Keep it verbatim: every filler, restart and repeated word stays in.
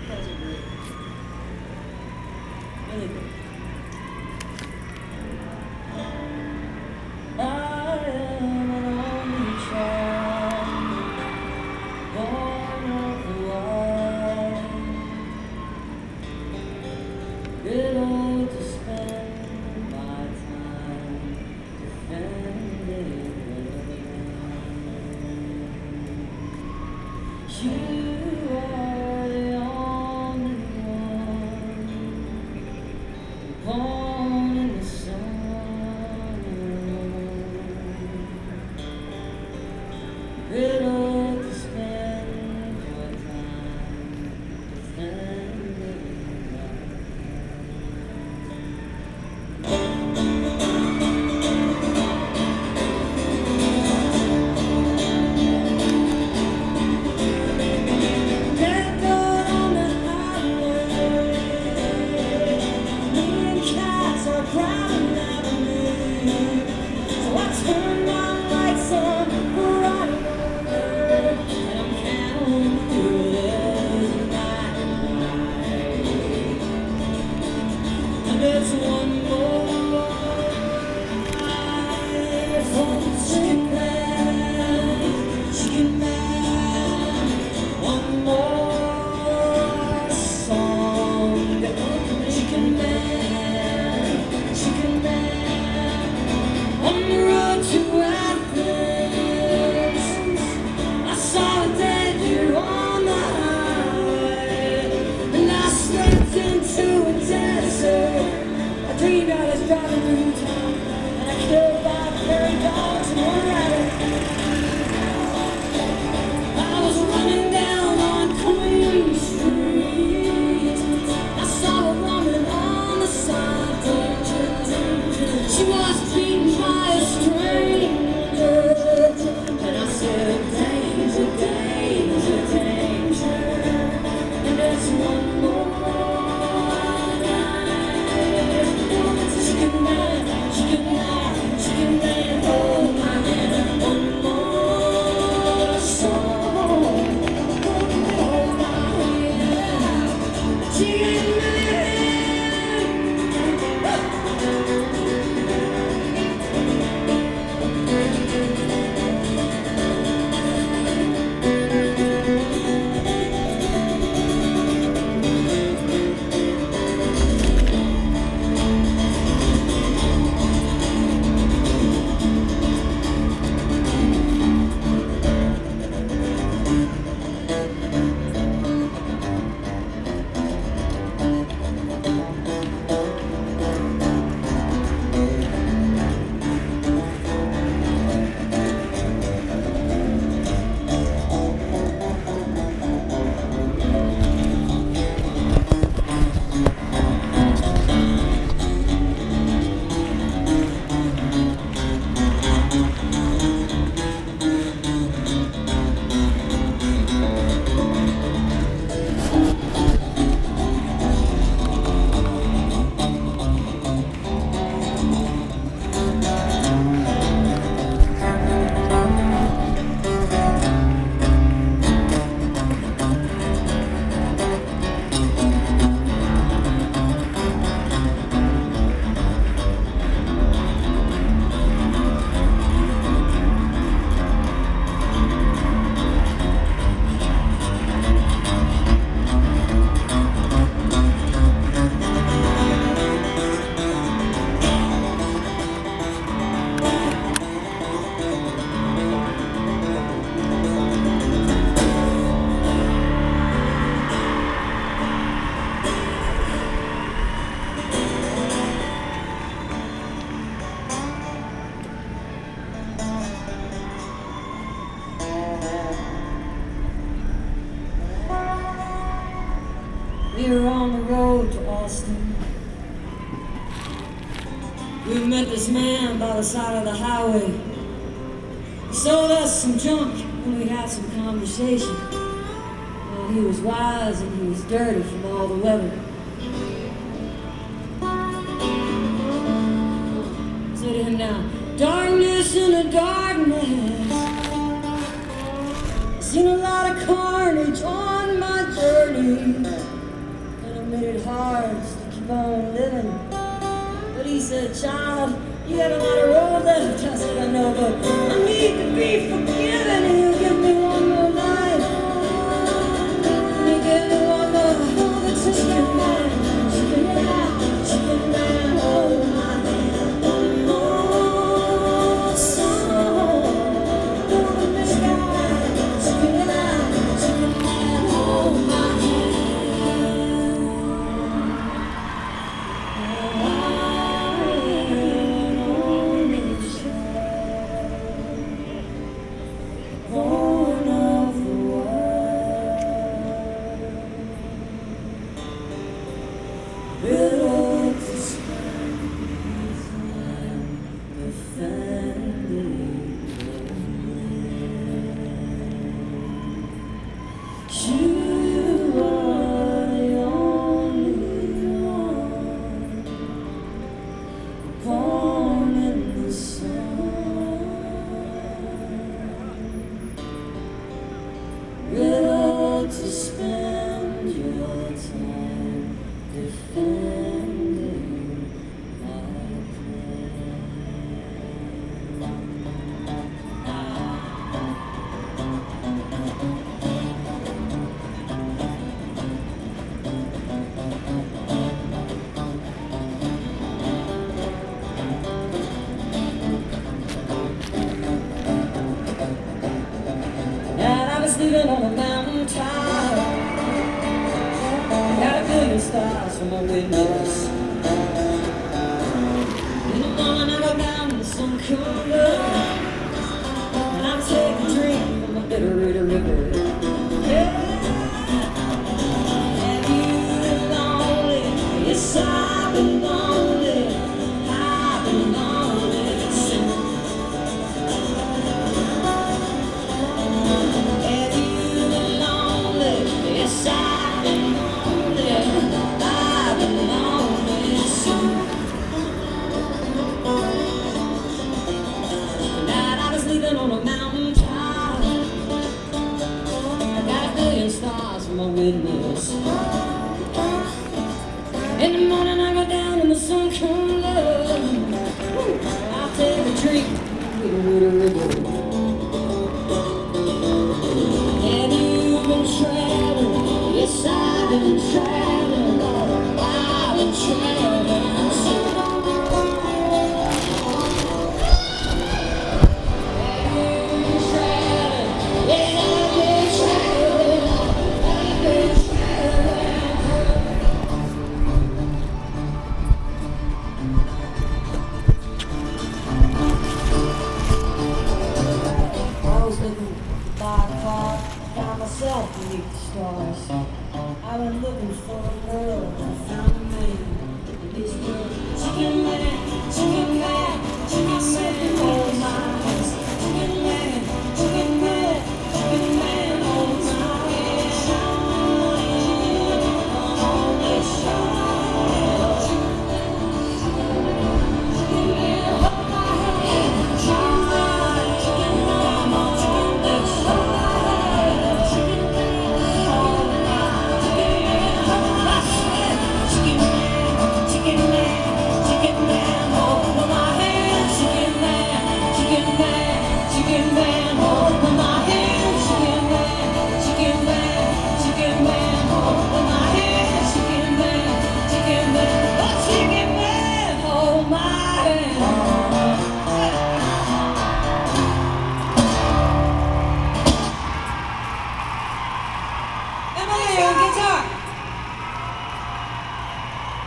guys are great. Really good. I am an only child, born of the wild, little to spend my time defending the land. You are the only one born in the sun. Little to spend your time defending Get out on the highway. Me and cats are crowding out of me. So I turn my lights on right over, and I'm counting through this night and night. And there's one more night for the chicken man, chicken man. One more song, chicken man, chicken man. On the road to Athens, I saw a dead deer on the highway, and I slipped into a desert. I dreamed I was driving through town, and I killed five prairie dogs and one rabbit. I was running down on Queen Street. I saw a woman on the side. She was beaten by a stranger, and I said, danger, danger, danger. And there's one more night. Chicken man, chicken man, chicken man, hold my hand. One more song, hold my hand. Chicken man. We were on the road to Austin. We met this man by the side of the highway. He sold us some junk and we had some conversation. Well, he was wise and he was dirty from all the weather. I said to him now, darkness in the darkness. I've seen a lot of carnage on my journey. it hard to keep on living. But he said, child, you got a lot of road left. I said, I know, but I need to be forgiven. And he'll give me one more life. And he'll give me one more chicken man, chicken man, chicken man, hold my hand. One more song. Gonna miss God. Chicken man, chicken man, hold my hand. Born of the world, built to spend time defending. You are the only one born in the sun. Riddle to spend your time defending my And I was living on a mountain top, got a billion stars from my windows. In the morning I go down to some cooler, and I take a drink from the bitter river. Yeah. Have you been lonely? Yes, I've been lonely. I've been lonely since. Have you been lonely? Yes, I've been lonely. I've been lonely since. Tonight I was living on a mountain top. I got a billion stars from my windows. In the morning I go down in the sun cooler. I'll take a drink with a little river. Have you been traveling? Yes, I've been traveling. I've been traveling. I was looking to buy a car, found myself beneath the stars. I went looking for a girl, I found a man in this world. Chicken man, chicken man.